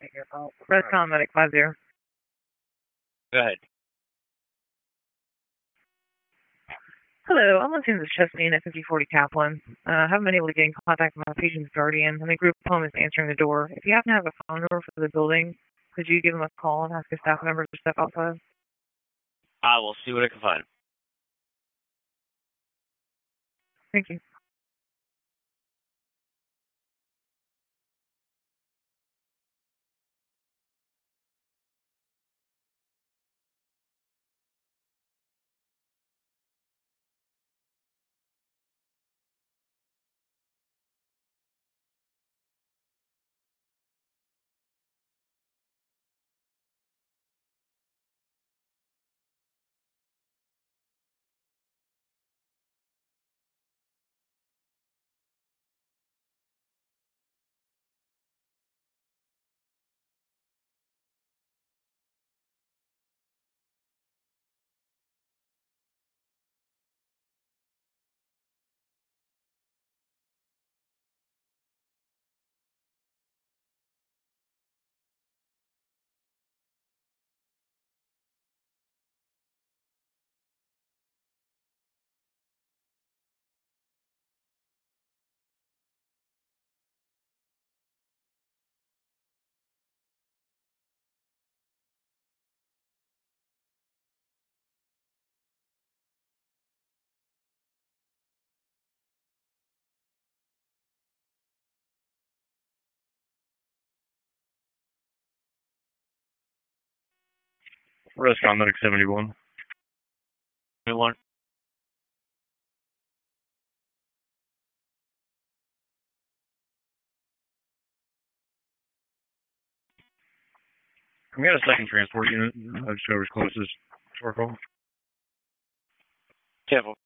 Rescom Medic 50. Go ahead. Hello, I'm listening to Chesney at 5040 Kaplan. Haven't been able to get in contact with my patient's guardian, and the group home is answering the door. If you happen to have a phone number for the building, could you give them a call and ask a staff member to step outside? I will see what I can find. Thank you. Rescom Medic 71. 71. We got a second transport unit. Whoever's closest to our call. Careful.